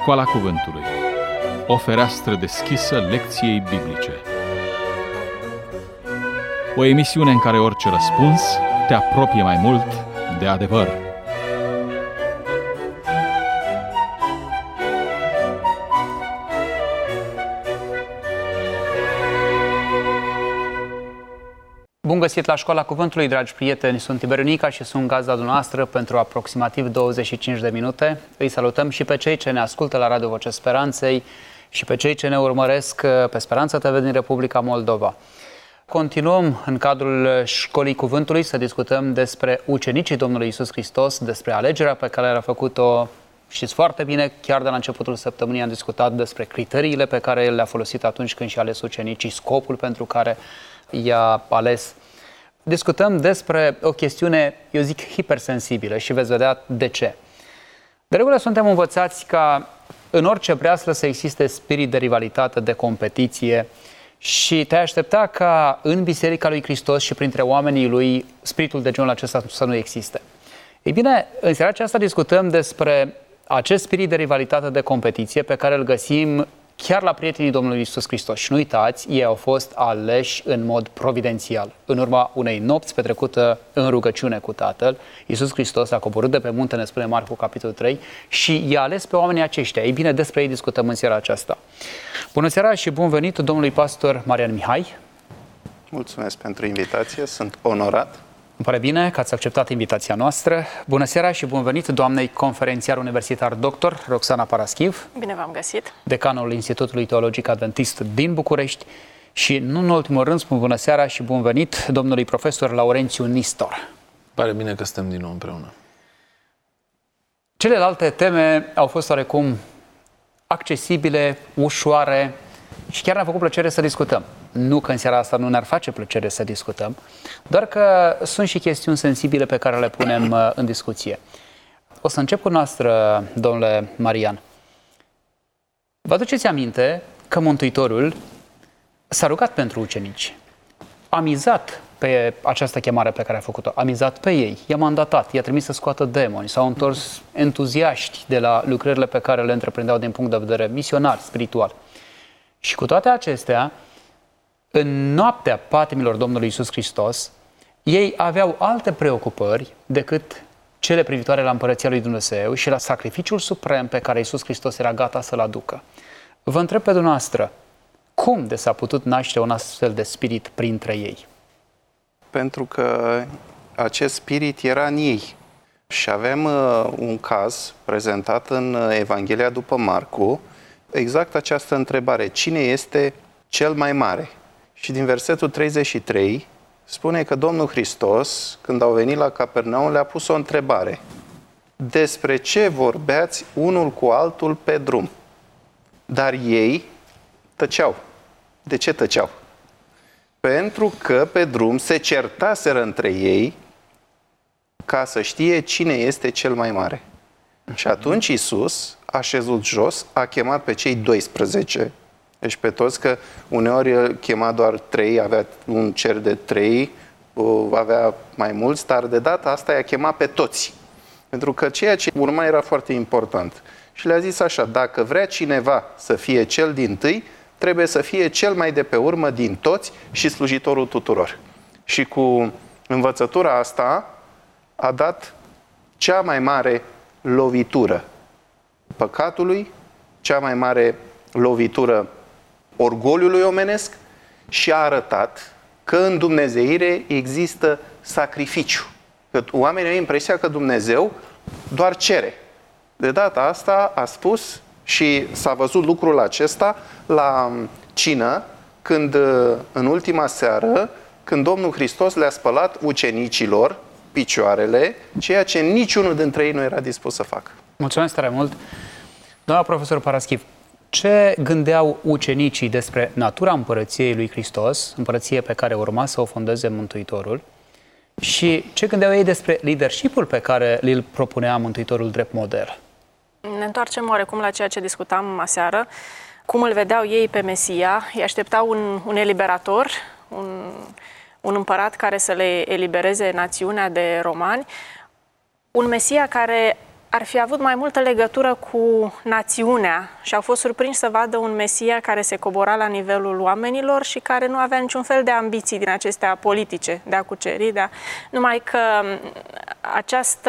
Școala Cuvântului, o fereastră deschisă lecției biblice. O emisiune în care orice răspuns te apropie mai mult de adevăr. Bun găsit la Școala Cuvântului, dragi prieteni! Sunt Tiberiu Nica și sunt gazda dumneavoastră pentru aproximativ 25 de minute. Îi salutăm și pe cei ce ne ascultă la Radio Vocea Speranței și pe cei ce ne urmăresc pe Speranța TV din Republica Moldova. Continuăm în cadrul Școlii Cuvântului să discutăm despre ucenicii Domnului Iisus Hristos, despre alegerea pe care a făcut-o. Știți foarte bine, chiar de la începutul săptămânii am discutat despre criteriile pe care el le-a folosit atunci când și-a ales ucenicii, scopul pentru care i-a ales. Discutăm despre o chestiune, eu zic, hipersensibilă și veți vedea de ce. De regulă suntem învățați ca în orice breaslă să existe spirit de rivalitate, de competiție și te-ai aștepta ca în Biserica lui Hristos și printre oamenii lui spiritul de genul acesta să nu existe. Ei bine, în seara aceasta discutăm despre acest spirit de rivalitate, de competiție pe care îl găsim chiar la prietenii Domnului Iisus Hristos. Și nu uitați, ei au fost aleși în mod providențial. În urma unei nopți petrecută în rugăciune cu Tatăl, Iisus Hristos a coborât de pe munte, ne spune Marcu, capitolul 3, și i-a ales pe oamenii aceștia. Ei bine, despre ei discutăm în seara aceasta. Bună seara și bun venit domnului pastor Marian Mihai. Mulțumesc pentru invitație, sunt onorat. Îmi pare bine că ați acceptat invitația noastră. Bună seara și bun venit doamnei conferențiar universitar doctor Roxana Paraschiv. Bine v-am găsit. Decanul Institutului Teologic Adventist din București. Și nu în ultimul rând spun bună seara și bun venit domnului profesor Laurențiu Nistor. Pare bine că suntem din nou împreună. Celelalte teme au fost oarecum accesibile, ușoare și chiar ne-a făcut plăcere să discutăm. Nu că în seara asta nu ne-ar face plăcere să discutăm, doar că sunt și chestiuni sensibile pe care le punem în discuție. O să încep cu noastră, domnule Marian. Vă aduceți aminte că Mântuitorul s-a rugat pentru ucenici. A mizat pe această chemare pe care a făcut-o, a mizat pe ei, i-a mandatat, i-a trimis să scoată demoni, s-au întors entuziaști de la lucrările pe care le întreprindeau din punct de vedere misionar, spiritual. Și cu toate acestea, în noaptea patimilor Domnului Iisus Hristos, ei aveau alte preocupări decât cele privitoare la Împărăția lui Dumnezeu și la sacrificiul suprem pe care Iisus Hristos era gata să-l aducă. Vă întreb pe dumneavoastră, cum de s-a putut naște un astfel de spirit printre ei? Pentru că acest spirit era în ei. Și avem un caz prezentat în Evanghelia după Marcu, exact această întrebare: cine este cel mai mare? Și din versetul 33 spune că Domnul Hristos, când au venit la Capernaum, le-a pus o întrebare: despre ce vorbeați unul cu altul pe drum? Dar ei tăceau. De ce tăceau? Pentru că pe drum se certaseră între ei ca să știe cine este cel mai mare. Și atunci Iisus a șezut jos, a chemat pe cei 12, deci pe toți, că uneori chema doar 3, avea un cer de 3, avea mai mulți, dar de data asta i-a chemat pe toți. Pentru că ceea ce urma era foarte important. Și le-a zis așa: dacă vrea cineva să fie cel dintâi, trebuie să fie cel mai de pe urmă din toți și slujitorul tuturor. Și cu învățătura asta a dat cea mai mare lovitură păcatului, cea mai mare lovitură orgoliului omenesc și a arătat că în dumnezeire există sacrificiu. Că oamenii au impresia că Dumnezeu doar cere. De data asta a spus, și s-a văzut lucrul acesta la cină, când în ultima seară, când Domnul Hristos le-a spălat ucenicilor picioarele, ceea ce niciunul dintre ei nu era dispus să facă. Mulțumesc tare mult. Doamna profesor Paraschiv, ce gândeau ucenicii despre natura Împărăției lui Hristos, împărăție pe care urma să o fondeze Mântuitorul, și ce gândeau ei despre leadership-ul pe care îl propunea Mântuitorul drept model? Ne întoarcem oarecum la ceea ce discutam aseară. Cum îl vedeau ei pe Mesia? Îi așteptau un eliberator, un împărat care să le elibereze națiunea de romani, un Mesia care ar fi avut mai multă legătură cu națiunea și au fost surprinși să vadă un Mesia care se cobora la nivelul oamenilor și care nu avea niciun fel de ambiții din acestea politice, de a cuceri, numai că această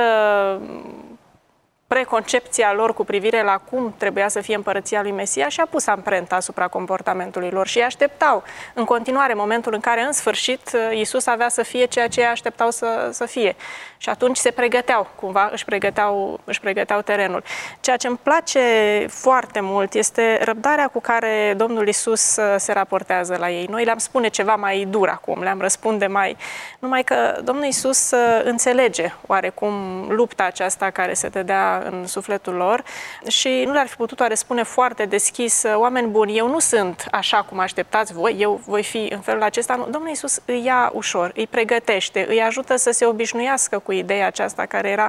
preconcepția lor cu privire la cum trebuia să fie împărăția lui Mesia și-a pus amprenta asupra comportamentului lor și așteptau în continuare momentul în care în sfârșit Iisus avea să fie ceea ce așteptau să fie. Și atunci se pregăteau, cumva își pregăteau terenul. Ceea ce îmi place foarte mult este răbdarea cu care Domnul Iisus se raportează la ei. Noi le-am spune ceva mai dur acum, le-am răspunde mai... Numai că Domnul Iisus înțelege oarecum lupta aceasta care se dădea în sufletul lor și nu le-ar fi putut oare spune foarte deschis: oameni buni, eu nu sunt așa cum așteptați voi, eu voi fi în felul acesta. Nu. Domnul Iisus îi ia ușor, îi pregătește, îi ajută să se obișnuiască cu ideea aceasta care era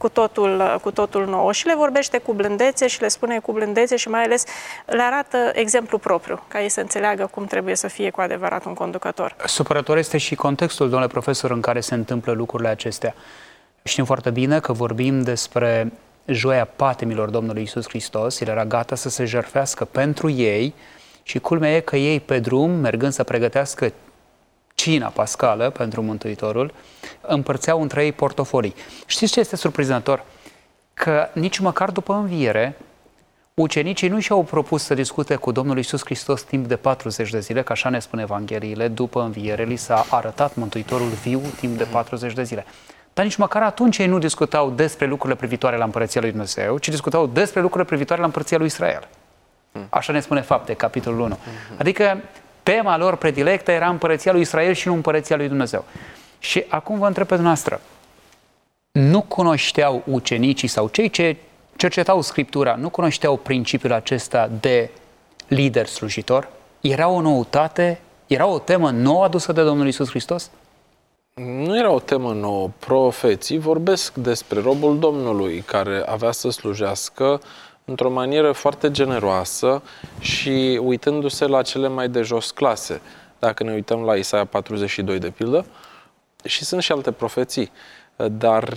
cu totul nouă și le vorbește cu blândețe și le spune cu blândețe și mai ales le arată exemplu propriu, ca ei să înțeleagă cum trebuie să fie cu adevărat un conducător. Supărător este și contextul, domnule profesor, în care se întâmplă lucrurile acestea. Știm foarte bine că vorbim despre joia patimilor Domnului Iisus Hristos. El era gata să se jertfească pentru ei și culmea e că ei pe drum, mergând să pregătească cina pascală pentru Mântuitorul, împărțeau între ei portofolii. Știți ce este surprinzător? Că nici măcar după înviere, ucenicii nu și-au propus să discute cu Domnul Iisus Hristos timp de 40 de zile, că așa ne spune Evangheliile, după înviere li s-a arătat Mântuitorul viu timp de 40 de zile. Dar nici măcar atunci ei nu discutau despre lucrurile privitoare la Împărăția lui Dumnezeu, ci discutau despre lucrurile privitoare la Împărăția lui Israel. Așa ne spune Fapte, capitolul 1. Adică tema lor predilectă era Împărăția lui Israel și nu Împărăția lui Dumnezeu. Și acum vă întreb pe dumneavoastră, nu cunoșteau ucenicii sau cei ce cercetau Scriptura, nu cunoșteau principiul acesta de lider slujitor? Era o noutate? Era o temă nouă adusă de Domnul Iisus Hristos? Nu era o temă nouă. Profeții vorbesc despre robul Domnului care avea să slujească într-o manieră foarte generoasă și uitându-se la cele mai de jos clase. Dacă ne uităm la Isaia 42 de pildă, și sunt și alte profeții, dar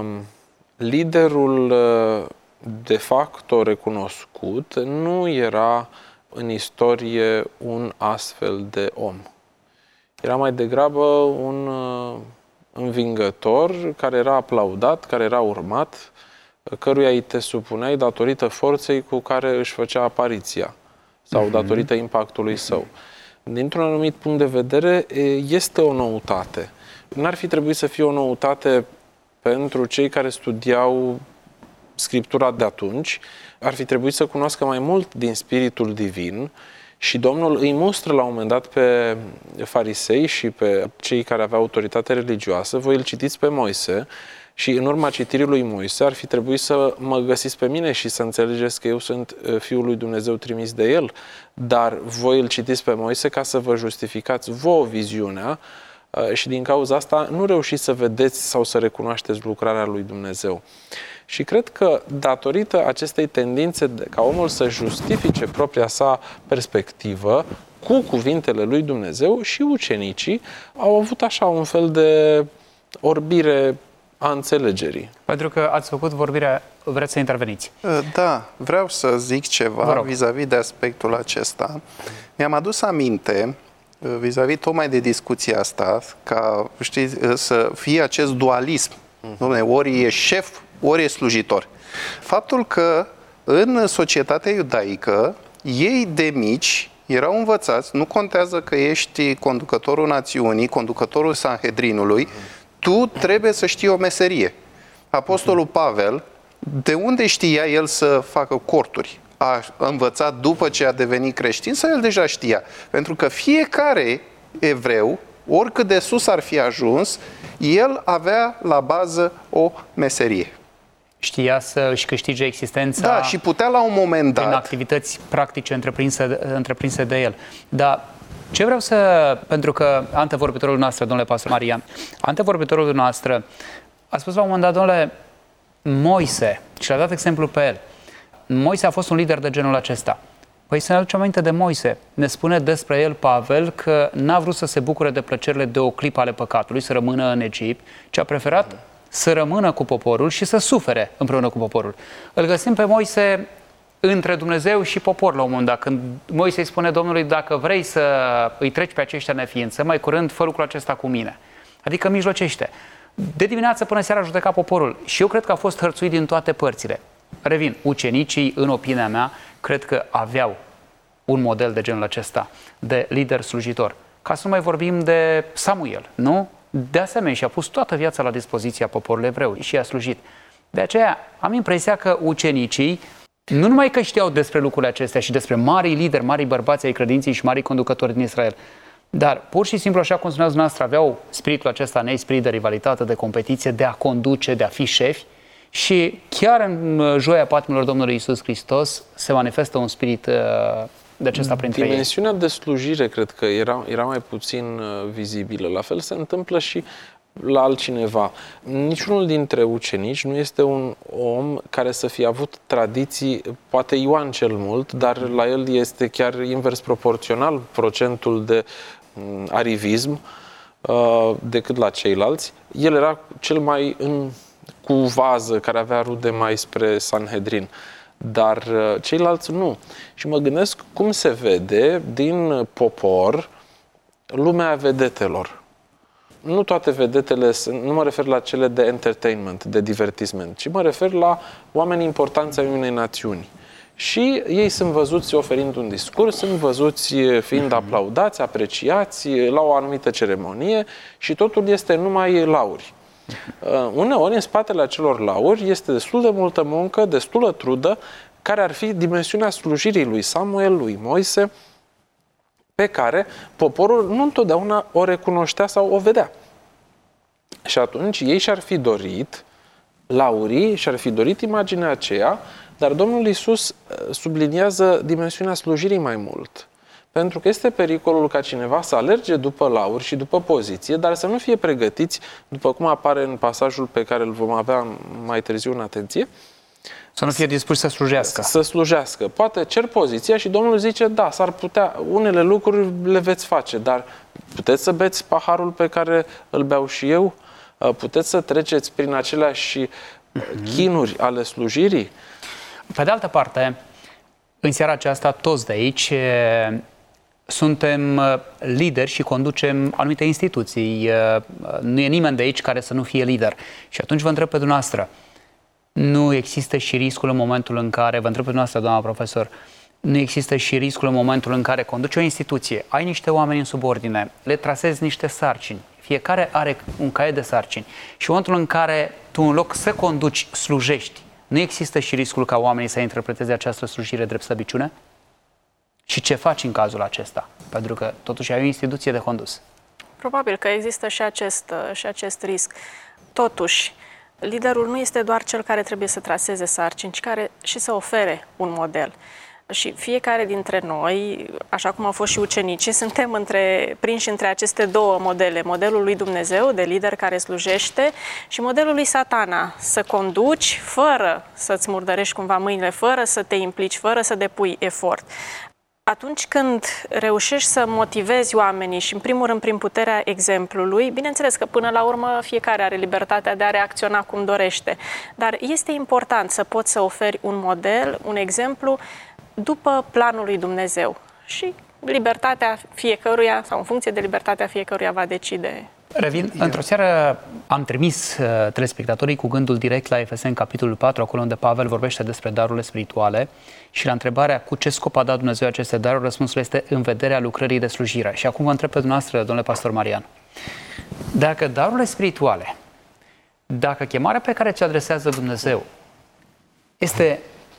liderul de facto recunoscut nu era în istorie un astfel de om. Era mai degrabă un învingător care era aplaudat, care era urmat, căruia îi te supuneai datorită forței cu care își făcea apariția sau datorită impactului său. Dintr-un anumit punct de vedere, este o noutate. N-ar fi trebuit să fie o noutate pentru cei care studiau Scriptura de atunci, ar fi trebuit să cunoască mai mult din Spiritul Divin și Domnul îi mustră la un moment dat pe farisei și pe cei care aveau autoritate religioasă: voi îl citiți pe Moise și în urma citirii lui Moise ar fi trebuit să mă găsiți pe mine și să înțelegeți că eu sunt Fiul lui Dumnezeu trimis de El, dar voi îl citiți pe Moise ca să vă justificați vouă viziunea și din cauza asta nu reușiți să vedeți sau să recunoașteți lucrarea lui Dumnezeu. Și cred că datorită acestei tendințe ca omul să justifice propria sa perspectivă cu cuvintele lui Dumnezeu, și ucenicii au avut așa un fel de orbire a înțelegerii. Pentru că ați făcut vorbirea, vreți să interveniți? Da, vreau să zic ceva vis-a-vis de aspectul acesta. Mi-am adus aminte vis-a-vis tocmai de discuția asta, ca, știți, să fie acest dualism. Dom'le, ori e șef, ori e slujitor. Faptul că în societatea iudaică, ei de mici erau învățați, nu contează că ești conducătorul națiunii, conducătorul Sanhedrinului, tu trebuie să știi o meserie. Apostolul Pavel, de unde știa el să facă corturi? A învățat după ce a devenit creștin sau el deja știa? Pentru că fiecare evreu, oricât de sus ar fi ajuns, el avea la bază o meserie. Știa să își câștige existența. Da, și putea la un moment dat, prin activități practice întreprinse de el. Dar ce vreau să... Pentru că antevorbitorul noastră, domnule pastor Marian, antevorbitorul noastră a spus la un moment dat: domnule, Moise, și l-a dat exemplu pe el. Moise a fost un lider de genul acesta. Păi să ne aducem aminte de Moise. Ne spune despre el Pavel că n-a vrut să se bucure de plăcerile de o clipă ale păcatului, să rămână în Egipt, ci a preferat să rămână cu poporul și să sufere împreună cu poporul. Îl găsim pe Moise între Dumnezeu și popor la un moment dat, când Moise îi spune Domnului, dacă vrei să îi treci pe aceștia neființă, mai curând fă lucrul acesta cu mine. Adică mijlocește. De dimineață până seara a judecat poporul și eu cred că a fost hărțuit din toate părțile. Revin, ucenicii, în opinia mea, cred că aveau un model de genul acesta, de lider slujitor. Ca să nu mai vorbim de Samuel, nu? De asemenea, și-a pus toată viața la dispoziția poporului evreu și a slujit. De aceea am impresia că ucenicii nu numai că știau despre lucrurile acestea și despre marii lideri, marii bărbați ai credinței și marii conducători din Israel, dar pur și simplu, așa cum spuneați dumneavoastră, aveau spiritul acesta, spirit de rivalitate, de competiție, de a conduce, de a fi șefi și chiar în joia patimilor Domnului Iisus Hristos se manifestă un spirit de acesta printre ei. Dimensiunea de slujire cred că era mai puțin vizibilă. La fel se întâmplă și la altcineva. Niciunul dintre ucenici nu este un om care să fie avut tradiții, poate Ioan cel mult, dar la el este chiar invers proporțional procentul de arivism decât la ceilalți. El era cel mai cu vază, care avea rude mai spre Sanhedrin. Dar ceilalți nu. Și mă gândesc cum se vede din popor lumea vedetelor. Nu toate vedetele, nu mă refer la cele de entertainment, de divertisment, ci mă refer la oameni importanți ai unei națiuni. Și ei sunt văzuți oferind un discurs, sunt văzuți fiind aplaudați, apreciați la o anumită ceremonie și totul este numai lauri. Uneori, în spatele acelor lauri, este destul de multă muncă, destulă trudă, care ar fi dimensiunea slujirii lui Samuel, lui Moise, pe care poporul nu întotdeauna o recunoștea sau o vedea. Și atunci ei și-ar fi dorit laurii, și-ar fi dorit imaginea aceea, dar Domnul Iisus subliniază dimensiunea slujirii mai mult. Pentru că este pericolul ca cineva să alerge după lauri și după poziție, dar să nu fie pregătiți, după cum apare în pasajul pe care îl vom avea mai târziu în atenție, să nu fie dispuși să slujească. Să slujească. Poate cer poziția și Domnul zice, da, s-ar putea, unele lucruri le veți face, dar puteți să beți paharul pe care îl beau și eu? Puteți să treceți prin aceleași chinuri ale slujirii? Pe de altă parte, în seara aceasta, toți de aici suntem lideri și conducem anumite instituții. Nu e nimeni de aici care să nu fie lider. Și atunci vă întreb pe dumneavoastră, nu există și riscul în momentul în care, vă întreb pe dumneavoastră, doamna profesor, nu există și riscul în momentul în care conduci o instituție, ai niște oameni în subordine, le trasezi niște sarcini, fiecare are un caiet de sarcini și în momentul în care tu, în loc să conduci, slujești, nu există și riscul ca oamenii să interpreteze această slujire drept slăbiciune? Și ce faci în cazul acesta? Pentru că totuși ai o instituție de condus. Probabil că există și acest risc. Totuși, liderul nu este doar cel care trebuie să traseze sarcini, ci care și să ofere un model. Și fiecare dintre noi, așa cum au fost și ucenicii, suntem prinși între aceste două modele. Modelul lui Dumnezeu, de lider care slujește, și modelul lui Satana, să conduci fără să-ți murdărești cumva mâinile, fără să te implici, fără să depui efort. Atunci când reușești să motivezi oamenii și, în primul rând, prin puterea exemplului, bineînțeles că până la urmă fiecare are libertatea de a reacționa cum dorește, dar este important să poți să oferi un model, un exemplu, după planul lui Dumnezeu. Și libertatea fiecăruia, sau în funcție de libertatea fiecăruia, va decide. Revin, într-o seară am trimis telespectatorii cu gândul direct la Efeseni, capitolul 4, acolo unde Pavel vorbește despre darurile spirituale și la întrebarea cu ce scop a dat Dumnezeu aceste daruri, răspunsul este în vederea lucrării de slujire. Și acum vă întreb pe dumneavoastră, domnule pastor Marian, dacă darurile spirituale, dacă chemarea pe care ți-o adresează Dumnezeu este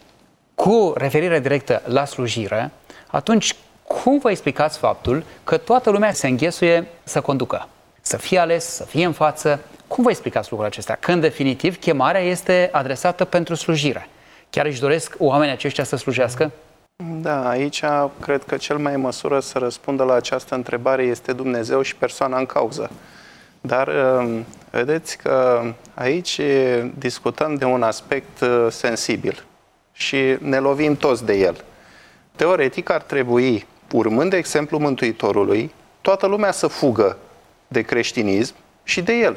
cu referire directă la slujire, atunci cum vă explicați faptul că toată lumea se înghesuie să conducă? Să fie ales, să fie în față. Cum vă explicați lucrurile acestea? Când, definitiv, chemarea este adresată pentru slujire. Chiar își doresc oamenii aceștia să slujească? Da, aici cred că cel mai în măsură să răspundă la această întrebare este Dumnezeu și persoana în cauză. Dar vedeți că aici discutăm de un aspect sensibil și ne lovim toți de el. Teoretic ar trebui, urmând exemplul Mântuitorului, toată lumea să fugă de creștinism și de el.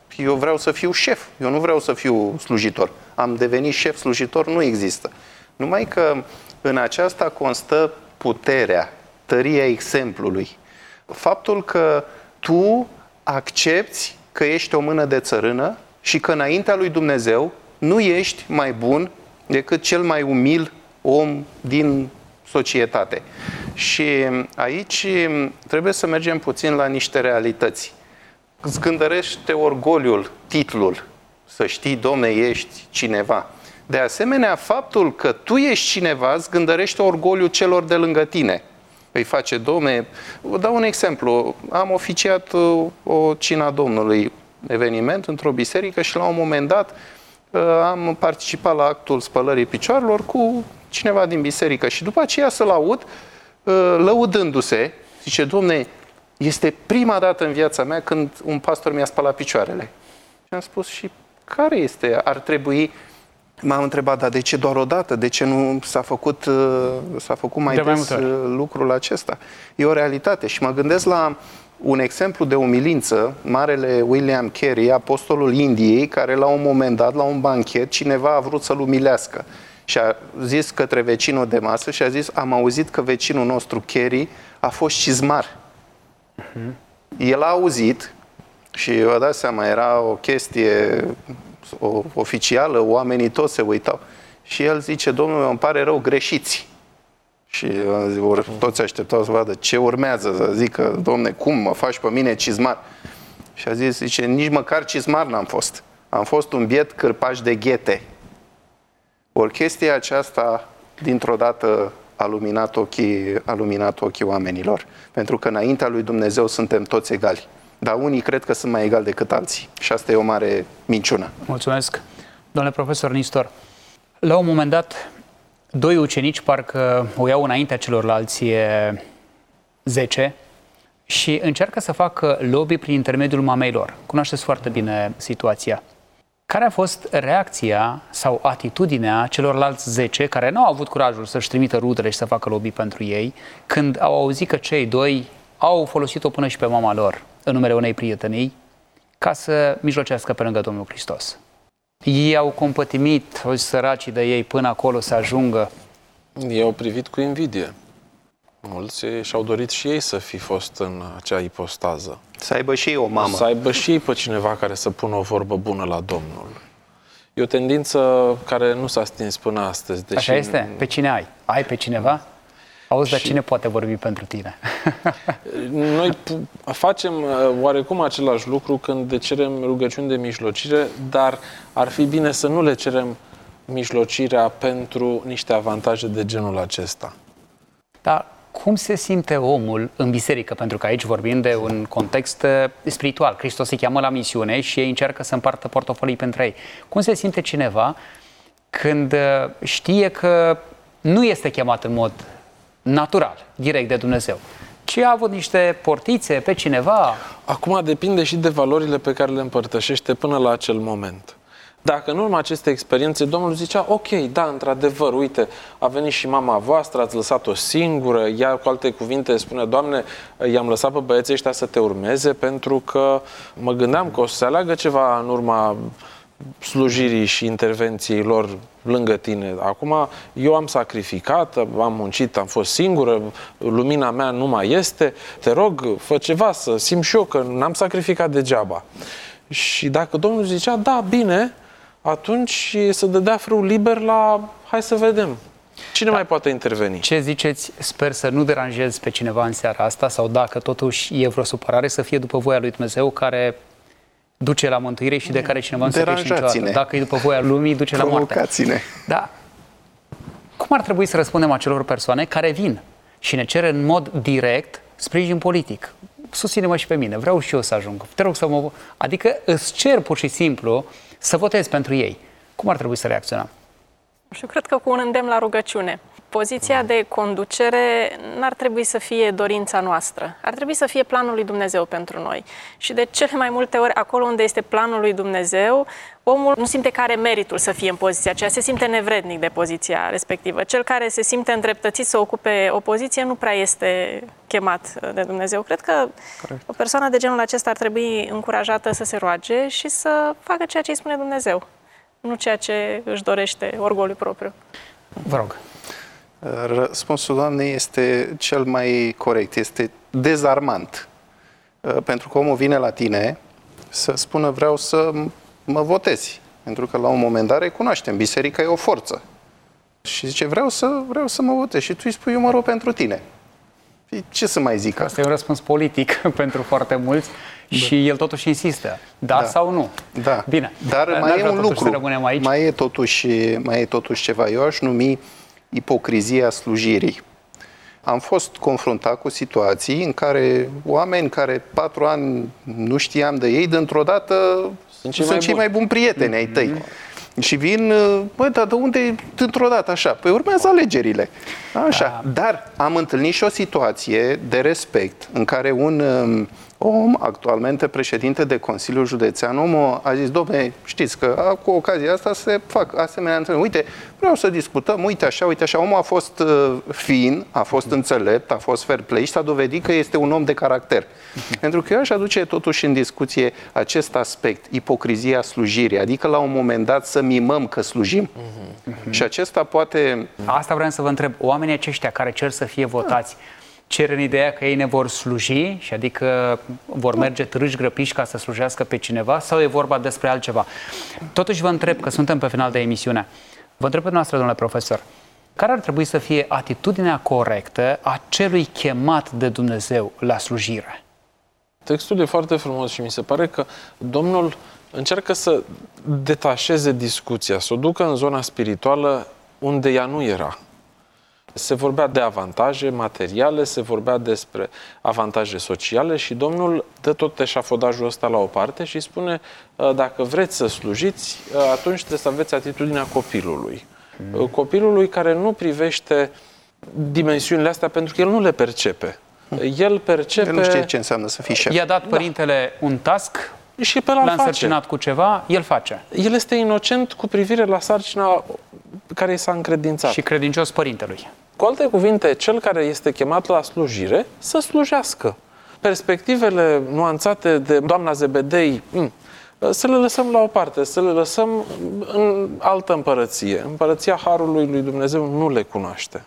eu vreau să fiu șef, eu nu vreau să fiu slujitor. Am devenit șef, slujitor nu există. Numai că în aceasta constă puterea, tăria exemplului. Faptul că tu accepți că ești o mână de țărână și că înaintea lui Dumnezeu nu ești mai bun decât cel mai umil om din societate. Și aici trebuie să mergem puțin la niște realități. Zgândărește orgoliul, titlul, să știi, Domne, ești cineva. De asemenea, faptul că tu ești cineva zgândărește orgoliul celor de lângă tine. Îi face, Domne, vă dau un exemplu. Am oficiat o cina Domnului eveniment într-o biserică și la un moment dat am participat la actul spălării picioarelor cu cineva din biserică și după aceea să-l aud lăudându-se, zice, Domne, este prima dată în viața mea când un pastor mi-a spălat picioarele. Și am spus, și care este? Ar trebui... M-am întrebat, dar de ce doar o dată? De ce nu s-a făcut mai des lucrul acesta? E o realitate și mă gândesc la un exemplu de umilință, marele William Carey, apostolul Indiei, care la un moment dat, la un banchet, cineva a vrut să-l umilească. Și a zis către vecinul de masă și a zis, am auzit că vecinul nostru Carey a fost cizmar. El a auzit și vă dați seama, era o chestie oficială, oamenii toți se uitau. Și el zice, Domnule, îmi pare rău, greșiți. Și toți așteptau să vadă ce urmează, să zică, Domne, cum mă faci pe mine cizmar? Și a zis, zice, nici măcar cizmar n-am fost. Am fost un biet cârpaș de ghete. Ori chestia aceasta, dintr-o dată, a luminat ochii oamenilor. Pentru că înaintea lui Dumnezeu suntem toți egali. Dar unii cred că sunt mai egali decât alții. Și asta e o mare minciună. Mulțumesc. Domnule profesor Nistor, la un moment dat, doi ucenici parcă o iau înaintea celorlalți 10 și încearcă să facă lobby prin intermediul mamei lor. Cunoașteți foarte bine situația. Care a fost reacția sau atitudinea celorlalți 10 care nu au avut curajul să-și trimită rudele și să facă lobby pentru ei, când au auzit că cei doi au folosit-o până și pe mama lor în numele unei prietenii ca să mijlocească pe lângă Domnul Hristos? Ei au compătimit, o săracii de ei, până acolo să ajungă. Ei au privit cu invidie. Mulți și-au dorit și ei să fi fost în acea ipostază. Să aibă și ei o mamă. Să aibă și ei pe cineva care să pună o vorbă bună la Domnul. E o tendință care nu s-a stins până astăzi. Deși... Așa este? Pe cine ai? Ai pe cineva? Auzi, dar cine poate vorbi pentru tine? Noi facem oarecum același lucru când cerem rugăciuni de mijlocire, dar ar fi bine să nu le cerem mijlocirea pentru niște avantaje de genul acesta. Dar cum se simte omul în biserică? Pentru că aici vorbim de un context spiritual. Hristos îi cheamă la misiune și ei încearcă să împartă portofolii pentru ei. Cum se simte cineva când știe că nu este chemat în mod natural, direct de Dumnezeu, ci a avut niște portițe pe cineva? Acum depinde și de valorile pe care le împărtășește până la acel moment. Dacă în urma acestei experiențe Domnul zicea, ok, da, într-adevăr, uite, a venit și mama voastră, ați lăsat-o singură, ea, cu alte cuvinte, spune, Doamne, i-am lăsat pe băieții ăștia să te urmeze pentru că mă gândeam că o să se aleagă ceva în urma slujirii și intervenției lor lângă tine. Acum eu am sacrificat, am muncit, am fost singură, lumina mea nu mai este, te rog, fă ceva să simt și eu că n-am sacrificat degeaba. Și dacă Domnul zicea, da, bine, atunci se dădea frâul liber la hai să vedem. Cine mai poate interveni? Ce ziceți? Sper să nu deranjez pe cineva în seara asta, sau dacă totuși e vreo supărare, să fie după voia lui Dumnezeu, care duce la mântuire și de care cineva nu se crește niciodată. Dacă e după voia lumii, duce la moarte. Da. Cum ar trebui să răspundem acelor persoane care vin și ne cer în mod direct sprijin politic? Susține-mă și pe mine, vreau și eu să ajung. Te rog să mă... Adică îți cer pur și simplu să votez pentru ei. Cum ar trebui să reacționăm? Și eu cred că cu un îndemn la rugăciune. Poziția de conducere n-ar trebui să fie dorința noastră. Ar trebui să fie planul lui Dumnezeu pentru noi. Și de cele mai multe ori, acolo unde este planul lui Dumnezeu, omul nu simte că are meritul să fie în poziția aceea, se simte nevrednic de poziția respectivă. Cel care se simte îndreptățit să ocupe o poziție nu prea este chemat de Dumnezeu. Cred că o persoană de genul acesta ar trebui încurajată să se roage și să facă ceea ce îi spune Dumnezeu, nu ceea ce își dorește orgoliu propriu. Vă rog. Răspunsul doamnei este cel mai corect, este dezarmant. Pentru că omul vine la tine să spună vreau să mă votezi. Pentru că la un moment dat recunoaștem, biserica e o forță. Și zice vreau să mă votezi. Și tu îi spui eu mă rog pentru tine. Ce să mai zic? Asta e un răspuns politic pentru foarte mulți și el totuși insistă. Da sau nu? Da. Bine. Dar mai e un lucru. Aici. Mai e totuși ceva. Eu aș numi ipocrizia slujirii. Am fost confruntat cu situații în care oameni care 4 ani nu știam de ei, dintr-o dată sunt cei mai buni prieteni ai tăi. Și vin, băi, dar de unde dintr-o dată așa? Păi urmează alegerile. Așa. Dar am întâlnit și o situație de respect în care un om, actualmente președinte de Consiliul Județean, omul a zis, dom'le, știți că cu ocazia asta se fac asemenea întâlniri. Uite, vreau să discutăm, uite așa. Omul a fost fin, a fost înțelept, a fost fair play și s-a dovedit că este un om de caracter. Pentru că eu aș aduce totuși în discuție acest aspect, ipocrizia slujirii, adică la un moment dat să mimăm că slujim. Și acesta poate... Asta vreau să vă întreb, oamenii aceștia care cer să fie votați, cer în ideea că ei ne vor sluji și adică vor merge târâși grăpiși ca să slujească pe cineva sau e vorba despre altceva? Totuși vă întreb, că suntem pe final de emisiune, vă întreb pe noastră, domnule profesor, care ar trebui să fie atitudinea corectă a celui chemat de Dumnezeu la slujire? Textul e foarte frumos și mi se pare că Domnul încearcă să detașeze discuția, să o ducă în zona spirituală unde ea nu era. Se vorbea de avantaje materiale, se vorbea despre avantaje sociale și Domnul dă tot eșafodajul ăsta la o parte și spune dacă vreți să slujiți, atunci trebuie să aveți atitudinea copilului. Copilului care nu privește dimensiunile astea pentru că el nu le percepe. El percepe... El nu știe ce înseamnă să fii șef. I-a dat părintele un task și pe l-a însărcinat cu ceva, el face. El este inocent cu privire la sarcina care i s-a încredințat. Și credincios părintelui. Cu alte cuvinte, cel care este chemat la slujire, să slujească. Perspectivele nuanțate de doamna Zebedei, să le lăsăm la o parte, să le lăsăm în altă împărăție. Împărăția Harului lui Dumnezeu nu le cunoaște.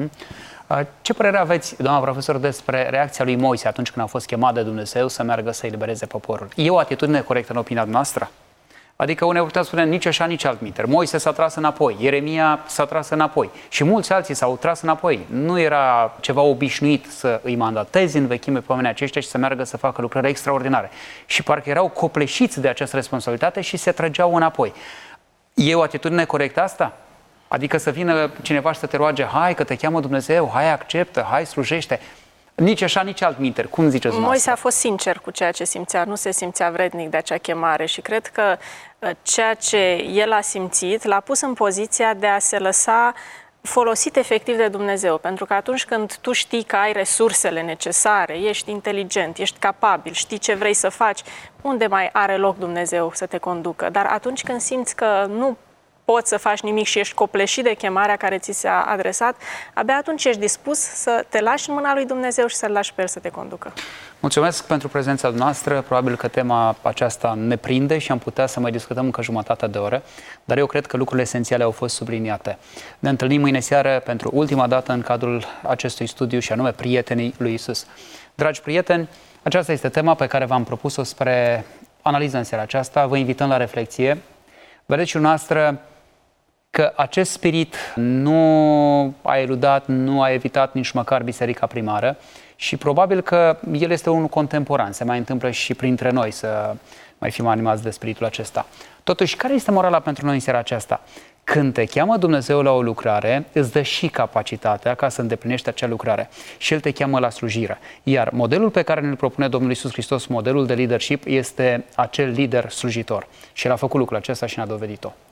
Ce părere aveți, doamna profesor, despre reacția lui Moise atunci când a fost chemat de Dumnezeu să meargă să elibereze poporul? E o atitudine corectă în opinia noastră? Adică uneori putem spune nici așa, nici altminteri. Moise s-a tras înapoi, Ieremia s-a tras înapoi și mulți alții s-au tras înapoi. Nu era ceva obișnuit să îi mandatezi în vechime pe oamenii aceștia și să meargă să facă lucrări extraordinare. Și parcă erau copleșiți de această responsabilitate și se trăgeau înapoi. E o atitudine corectă asta? Adică să vină cineva și să te roage, hai că te cheamă Dumnezeu, hai acceptă, hai slujește. Nici așa, nici altminteri. Cum ziceți dumneavoastră? Moise a fost sincer cu ceea ce simțea, nu se simțea vrednic de acea chemare și cred că ceea ce el a simțit l-a pus în poziția de a se lăsa folosit efectiv de Dumnezeu. Pentru că atunci când tu știi că ai resursele necesare, ești inteligent, ești capabil, știi ce vrei să faci, unde mai are loc Dumnezeu să te conducă? Dar atunci când simți că nu poți să faci nimic și ești copleșit de chemarea care ți s-a adresat, abia atunci ești dispus să te lași în mâna lui Dumnezeu și să-L lași pe El să te conducă. Mulțumesc pentru prezența noastră. Probabil că tema aceasta ne prinde și am putea să mai discutăm încă jumătate de oră, dar eu cred că lucrurile esențiale au fost subliniate. Ne întâlnim mâine seară pentru ultima dată în cadrul acestui studiu și anume Prietenii lui Iisus. Dragi prieteni, aceasta este tema pe care v-am propus-o spre analiză în seara aceasta. Vă invităm la reflexie. Vedeți și noastră că acest spirit nu a eludat, nu a evitat nici măcar biserica primară și probabil că el este unul contemporan. Se mai întâmplă și printre noi să mai fim animați de spiritul acesta. Totuși, care este morala pentru noi în seara aceasta? Când te cheamă Dumnezeu la o lucrare, îți dă și capacitatea ca să îndeplinești acea lucrare și El te cheamă la slujire. Iar modelul pe care ne-l propune Domnul Iisus Hristos, modelul de leadership, este acel lider slujitor. Și El a făcut lucrul acesta și ne-a dovedit-o.